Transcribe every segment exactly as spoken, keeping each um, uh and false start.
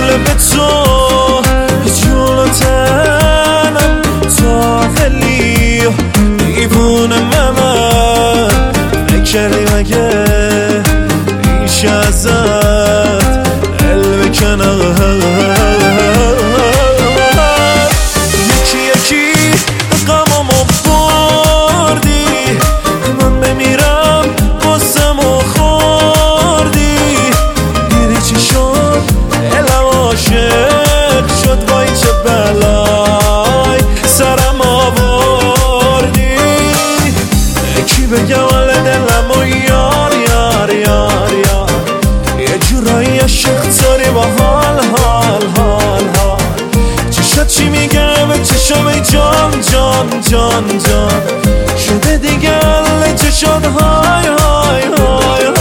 به تو جلوتنم تا خیلی دیوونه من نکردی مگه بیش ازت دل بکنم یکی یکی غمامو بردی من بمیرم بازمو خوردی دیدی چی شد دلم عاشق شد وای چه بلای سرم آوردی یکی بگم حال دلم و یار یار یار یار یه جورایی عشق داری با حال حال حال حال چشات چی میگه به چشم جان جان جان جان شده دیگه حل چشات های های های های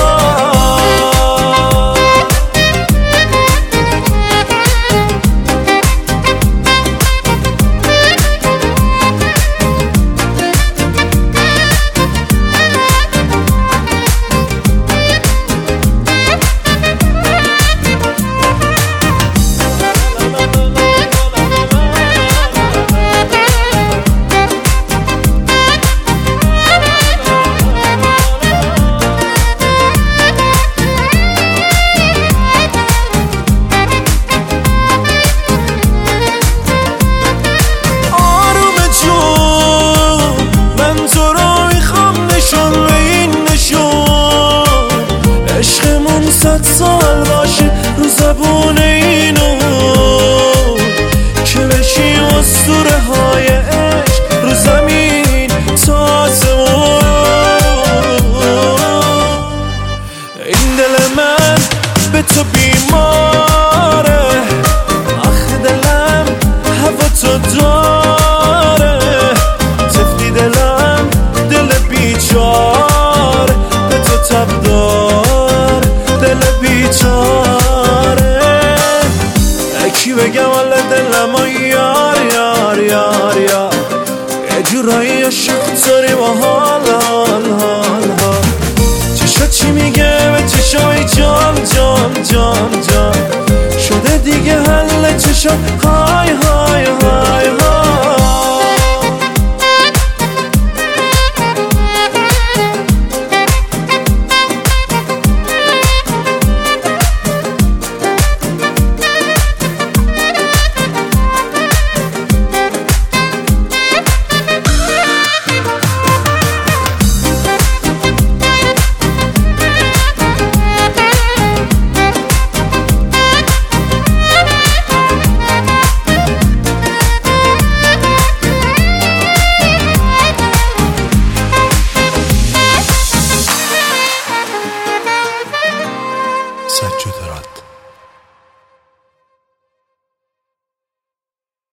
صد سال باشه رو زبون اینو که بشی اسطوره های عشق رو زمین تا آسمون این دل من به تو بیمار